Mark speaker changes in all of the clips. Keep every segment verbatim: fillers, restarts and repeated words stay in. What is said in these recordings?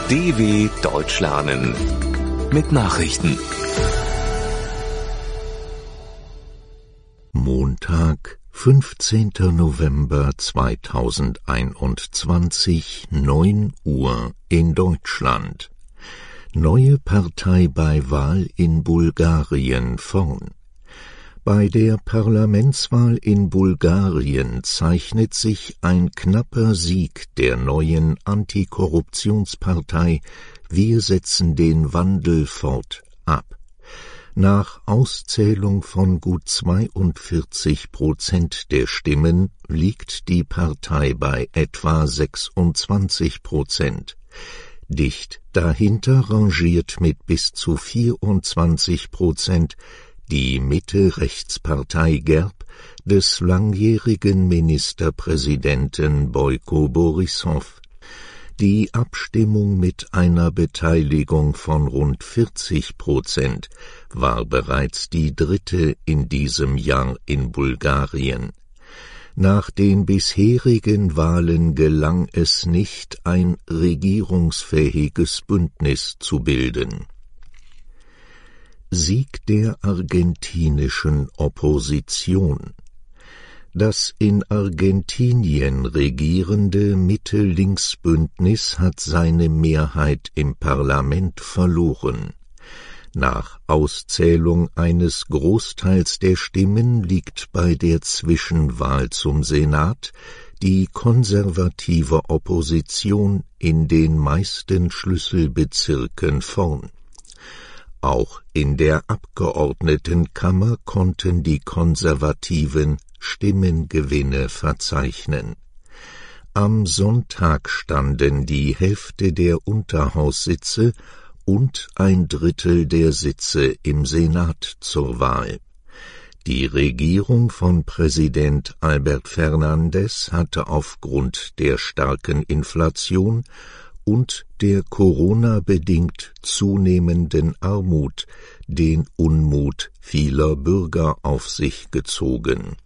Speaker 1: D W Deutsch lernen mit Nachrichten.
Speaker 2: Montag, fünfzehnter November zweitausendeinundzwanzig, neun Uhr in Deutschland. Neue Partei bei Wahl in Bulgarien vorn. Bei der Parlamentswahl in Bulgarien zeichnet sich ein knapper Sieg der neuen Antikorruptionspartei Wir setzen den Wandel fort ab. Nach Auszählung von gut zweiundvierzig Prozent der Stimmen liegt die Partei bei etwa sechsundzwanzig Prozent. Dicht dahinter rangiert mit bis zu vierundzwanzig Prozent die Mitte-Rechtspartei Gerb des langjährigen Ministerpräsidenten Boyko Borissow. Die Abstimmung mit einer Beteiligung von rund vierzig Prozent war bereits die dritte in diesem Jahr in Bulgarien. Nach den bisherigen Wahlen gelang es nicht, ein regierungsfähiges Bündnis zu bilden. Sieg der argentinischen Opposition. Das in Argentinien regierende Mitte-Links-Bündnis hat seine Mehrheit im Parlament verloren. Nach Auszählung eines Großteils der Stimmen liegt bei der Zwischenwahl zum Senat die konservative Opposition in den meisten Schlüsselbezirken vorn. Auch in der Abgeordnetenkammer konnten die Konservativen Stimmengewinne verzeichnen. Am Sonntag standen die Hälfte der Unterhaussitze und ein Drittel der Sitze im Senat zur Wahl. Die Regierung von Präsident Albert Fernández hatte aufgrund der starken Inflation und der Corona-bedingt zunehmenden Armut den Unmut vieler Bürger auf sich gezogen.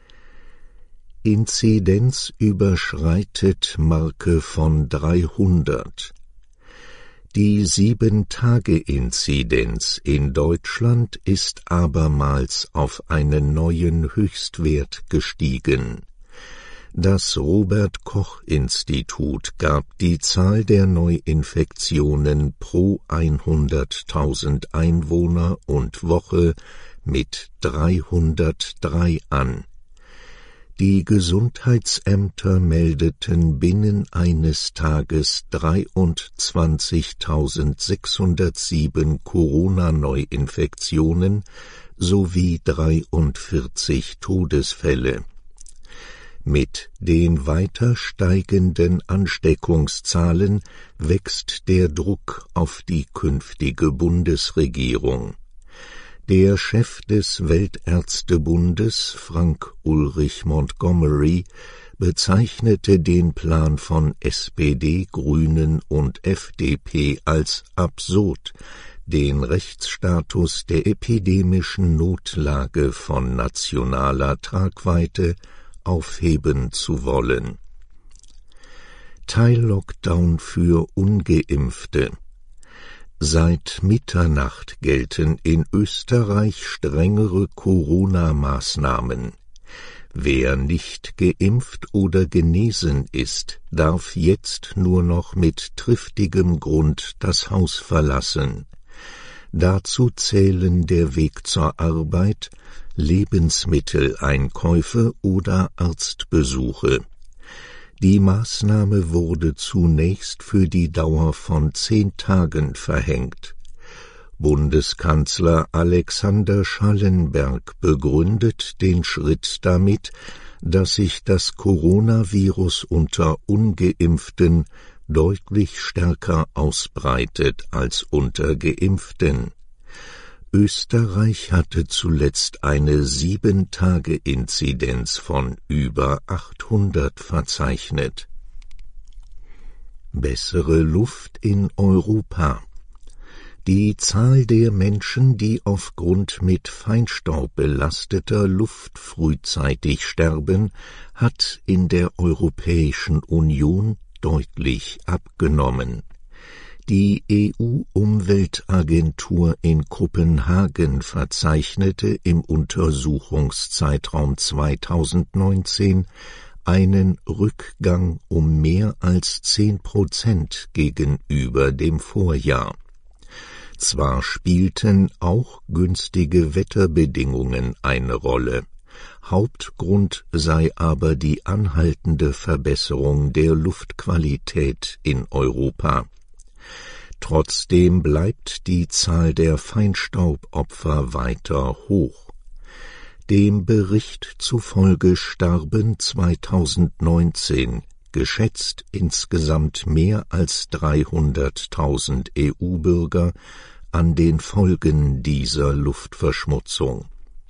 Speaker 2: Inzidenz überschreitet Marke von dreihundert. Die sieben-Tage-Inzidenz in Deutschland ist abermals auf einen neuen Höchstwert gestiegen. Das Robert-Koch-Institut gab die Zahl der Neuinfektionen pro hunderttausend Einwohner und Woche mit dreihundertdrei an. Die Gesundheitsämter meldeten binnen eines Tages dreiundzwanzigtausendsechshundertsieben Corona-Neuinfektionen sowie dreiundvierzig Todesfälle. Mit den weiter steigenden Ansteckungszahlen wächst der Druck auf die künftige Bundesregierung. Der Chef des Weltärztebundes, Frank-Ulrich Montgomery, bezeichnete den Plan von S P D, Grünen und F D P als absurd, den Rechtsstatus der epidemischen Notlage von nationaler Tragweite aufheben zu wollen. Teillockdown für Ungeimpfte. Seit Mitternacht gelten in Österreich strengere Corona-Maßnahmen. Wer nicht geimpft oder genesen ist, darf jetzt nur noch mit triftigem Grund das Haus verlassen. Dazu zählen der Weg zur Arbeit, Lebensmitteleinkäufe oder Arztbesuche. Die Maßnahme wurde zunächst für die Dauer von zehn Tagen verhängt. Bundeskanzler Alexander Schallenberg begründet den Schritt damit, dass sich das Coronavirus unter Ungeimpften deutlich stärker ausbreitet als unter Geimpften. Österreich hatte zuletzt eine sieben-Tage-Inzidenz von über achthundert verzeichnet. Bessere Luft in Europa. Die Zahl der Menschen, die aufgrund mit Feinstaub belasteter Luft frühzeitig sterben, hat in der Europäischen Union deutlich abgenommen. Die E U-Umweltagentur in Kopenhagen verzeichnete im Untersuchungszeitraum zweitausendneunzehn einen Rückgang um mehr als zehn Prozent gegenüber dem Vorjahr. Zwar spielten auch günstige Wetterbedingungen eine Rolle, Hauptgrund sei aber die anhaltende Verbesserung der Luftqualität in Europa. Trotzdem bleibt die Zahl der Feinstaubopfer weiter hoch. Dem Bericht zufolge starben zweitausendneunzehn geschätzt insgesamt mehr als dreihunderttausend E U-Bürger an den Folgen dieser Luftverschmutzung.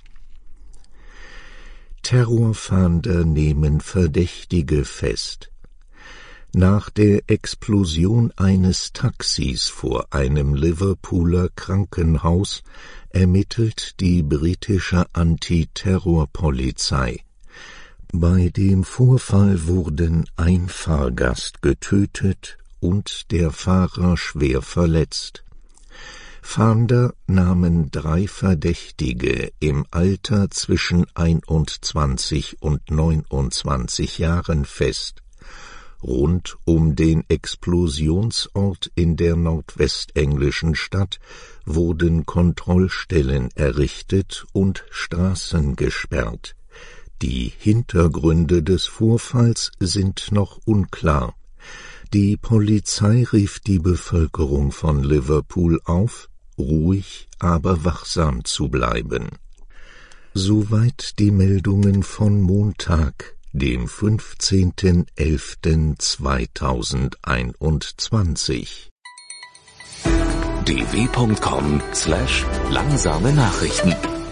Speaker 2: Terrorfahnder nehmen Verdächtige fest. Nach der Explosion eines Taxis vor einem Liverpooler Krankenhaus ermittelt die britische Antiterrorpolizei. Bei dem Vorfall wurden ein Fahrgast getötet und der Fahrer schwer verletzt. Fahnder nahmen drei Verdächtige im Alter zwischen einundzwanzig und neunundzwanzig Jahren fest. Rund um den Explosionsort in der nordwestenglischen Stadt wurden Kontrollstellen errichtet und Straßen gesperrt. Die Hintergründe des Vorfalls sind noch unklar. Die Polizei rief die Bevölkerung von Liverpool auf, ruhig, aber wachsam zu bleiben. Soweit die Meldungen von Montag, dem fünfzehnten elften zweitausendeinundzwanzig.
Speaker 1: d w punkt com slash langsame Nachrichten